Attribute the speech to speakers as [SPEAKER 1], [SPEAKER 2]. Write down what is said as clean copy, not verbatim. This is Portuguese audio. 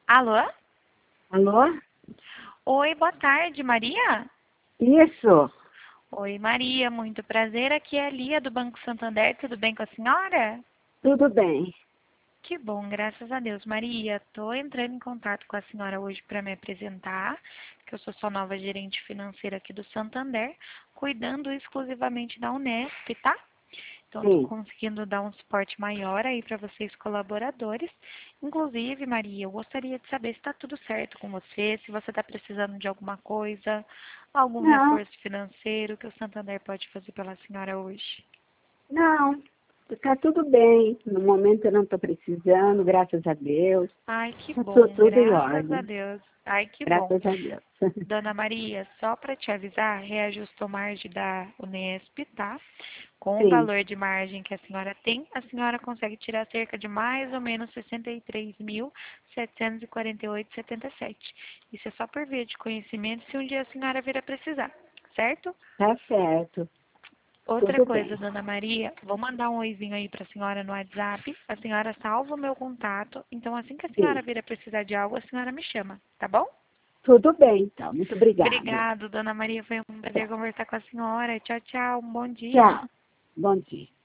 [SPEAKER 1] Alô?
[SPEAKER 2] Alô?
[SPEAKER 1] Oi, boa tarde, Maria?
[SPEAKER 2] Isso,
[SPEAKER 1] Oi, Maria, muito prazer. Aqui é a Lia do Banco Santander. Tudo bem com a senhora?
[SPEAKER 2] tudo bem.
[SPEAKER 1] Que bom, graças a Deus. Maria, estou entrando em contato com a senhora hoje para me apresentar, que eu sou sua nova gerente financeira aqui do Santander, cuidando exclusivamente da Unesp, tá? Então, estou
[SPEAKER 2] Sim,
[SPEAKER 1] conseguindo dar um suporte maior aí para vocês colaboradores. Inclusive, Maria, eu gostaria de saber se está tudo certo com você, se você está precisando de alguma coisa, algum
[SPEAKER 2] não,
[SPEAKER 1] reforço financeiro que o Santander pode fazer pela senhora hoje.
[SPEAKER 2] não, está tudo bem. No momento eu não estou precisando, graças a Deus.
[SPEAKER 1] Ai, que
[SPEAKER 2] Está
[SPEAKER 1] bom,
[SPEAKER 2] tudo em
[SPEAKER 1] graças a
[SPEAKER 2] ordem,
[SPEAKER 1] Deus. Ai, que bom.
[SPEAKER 2] graças a Deus.
[SPEAKER 1] Dona Maria, só para te avisar, reajustou margem da Unesp, tá? Com o
[SPEAKER 2] Sim,
[SPEAKER 1] valor de margem que a senhora tem, a senhora consegue tirar cerca de mais ou menos 63.748,77. Isso é só por via de conhecimento se um dia a senhora vir a precisar, certo?
[SPEAKER 2] tá certo,
[SPEAKER 1] Outra
[SPEAKER 2] tudo
[SPEAKER 1] coisa,
[SPEAKER 2] bem.
[SPEAKER 1] Dona Maria, vou mandar um oizinho aí para a senhora no WhatsApp. A senhora salva o meu contato, então assim que a senhora
[SPEAKER 2] Sim,
[SPEAKER 1] vir a precisar de algo, a senhora me chama, tá bom?
[SPEAKER 2] tudo bem, então. Muito obrigado.
[SPEAKER 1] Obrigado, Dona Maria. Foi um prazer conversar com a senhora. Tchau, tchau. Um bom dia.
[SPEAKER 2] Tchau, bom dia.